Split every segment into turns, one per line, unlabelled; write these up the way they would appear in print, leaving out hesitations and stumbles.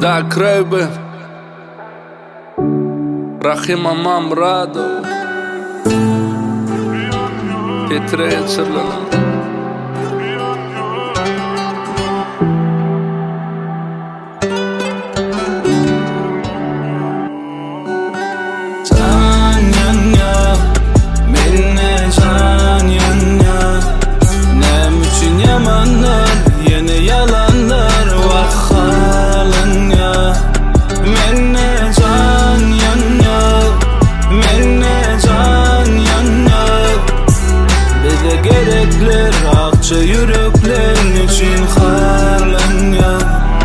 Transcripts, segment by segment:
Da Kröbe Rahim Amamrado Petre Çırlanım
Akça yüreklerin için harlan ya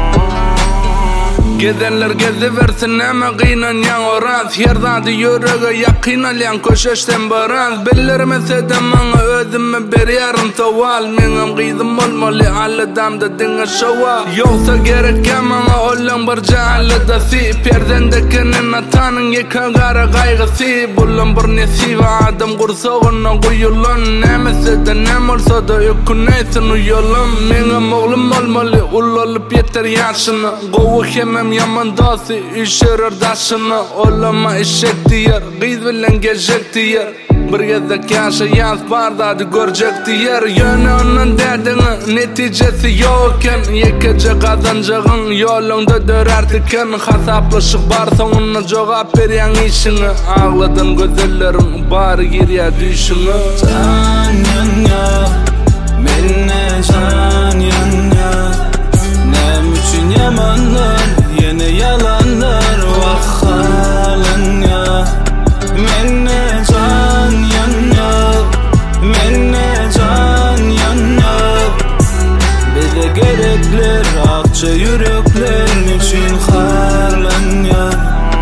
Gedenler geziversin ama kıynan yan oraz Yerdadi yüreğe yakinalan koşuşten baraz Billermese de bana özüme beriyarın saval Menem kıydım olmalı alladamda dinge şova Yoksa gereken bana olan barca allada si Perdendekinin atanın yekagara kaygısı Bulan bir nesive adam kursoğuna kuyulun Nemese de nem olsa da yüküneysin uyulun Menem oğlum olmalı ulup yeter yaşını Kovu hemem yaman dostu işerer daşını Olama eşek diyer Kıyız bilen gelecek diyer Bir gezek yaşayaz bardadı görecek diyer Yönü onun derdini neticesi yokken Yekece kazanacağın yolunda dörertiken Hasaplaşık bar sonuna cevap veriyen işini Ağladın gözlerin bari geriye düşünü
Can yanya Menne can yanya Nem için yamanlar Yine yalanlar vakhalan ya Menne can yanya Menne can yanya Bize gerekler akça yüreklerin için harlan ya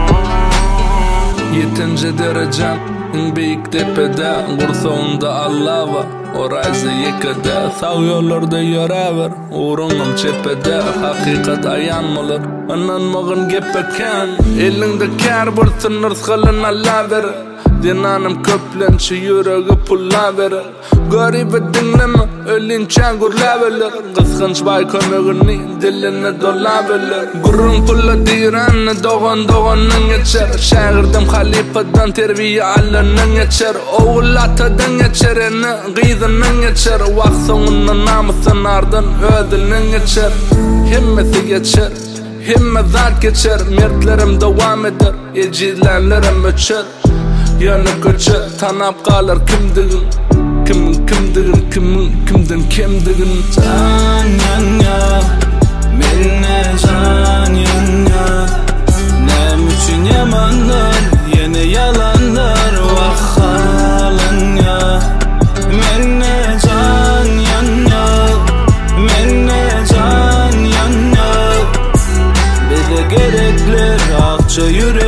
Yetince derecem büyük tepede Kursoğunda Allah var Orayza yekede Sağ yollarda yaraver Uğrunum çepede Hakikat ayanmalar Ananmağın gepeken Elinde kar bir sınır sıkılın Allah verir Dinanım köplençi yüreği pulla verir Garibe dinleme Ölünçe gurla verir Kıskanç bay kömeğini Diline dola verir Gurrun pulla diranı Doğanın geçer Şehirdim halifadan terbiye Allah'ın geçer Oğul atadan geçer Gıyzının geçer Vak sonunun namusun ardın Ödülün geçer Himmeti geçer Himme zat geçer Mertlerim devam eder Ecilenlerim öçer Yanı köçer Tanap kalır kimdigin kimdigin
Can yanya Menne can yanya Nem için yamanlar Yine yalanlar vakhalan ya Menne can yanya Menne can yanya Bize gerekler akça yürek